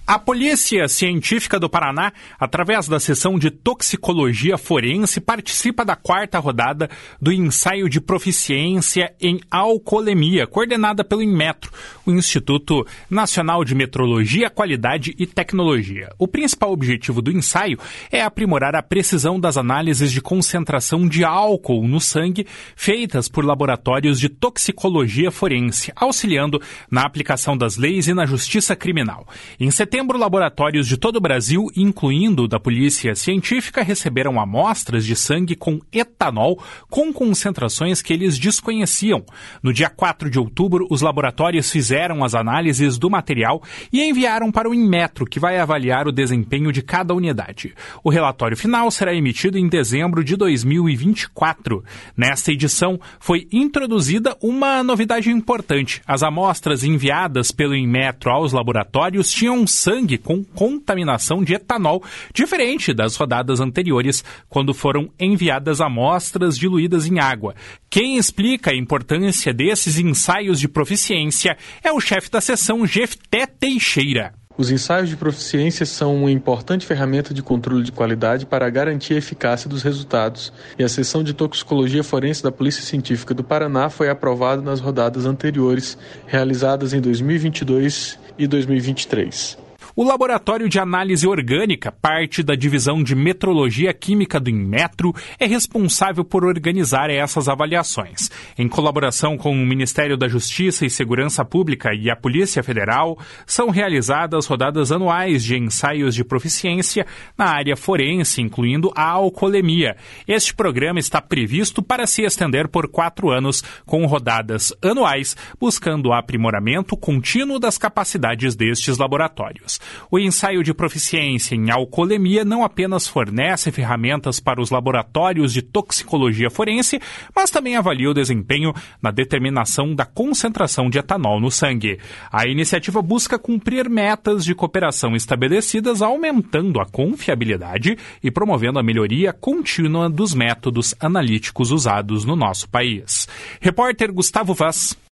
A Polícia Científica do Paraná, através da seção de toxicologia forense, participa da 4ª rodada do ensaio de proficiência em alcoolemia, coordenada pelo Inmetro, o Instituto Nacional de Metrologia, Qualidade e Tecnologia. O principal objetivo do ensaio é aprimorar a precisão das análises de concentração de álcool no sangue feitas por laboratórios de toxicologia forense, auxiliando na aplicação das leis e na justiça criminal. Em setembro, laboratórios de todo o Brasil, incluindo o da Polícia Científica, receberam amostras de sangue com etanol com concentrações que eles desconheciam. No dia 4 de outubro, os laboratórios fizeram as análises do material e enviaram para o Inmetro, que vai avaliar o desempenho de cada unidade. O relatório final será emitido em dezembro de 2024. Nesta edição, foi introduzida uma novidade importante. As amostras enviadas pelo Inmetro aos laboratórios tinham sangue com contaminação de etanol, diferente das rodadas anteriores, quando foram enviadas amostras diluídas em água. Quem explica a importância desses ensaios de proficiência é o chefe da seção, Jefté Teixeira. Os ensaios de proficiência são uma importante ferramenta de controle de qualidade para garantir a eficácia dos resultados, e a seção de toxicologia forense da Polícia Científica do Paraná foi aprovada nas rodadas anteriores, realizadas em 2022 e 2023. O Laboratório de Análise Orgânica, parte da Divisão de Metrologia Química do Inmetro, é responsável por organizar essas avaliações. Em colaboração com o Ministério da Justiça e Segurança Pública e a Polícia Federal, são realizadas rodadas anuais de ensaios de proficiência na área forense, incluindo a alcoolemia. Este programa está previsto para se estender por 4 anos, com rodadas anuais, buscando o aprimoramento contínuo das capacidades destes laboratórios. O ensaio de proficiência em alcoolemia não apenas fornece ferramentas para os laboratórios de toxicologia forense, mas também avalia o desempenho na determinação da concentração de etanol no sangue. A iniciativa busca cumprir metas de cooperação estabelecidas, aumentando a confiabilidade e promovendo a melhoria contínua dos métodos analíticos usados no nosso país. Repórter Gustavo Vaz.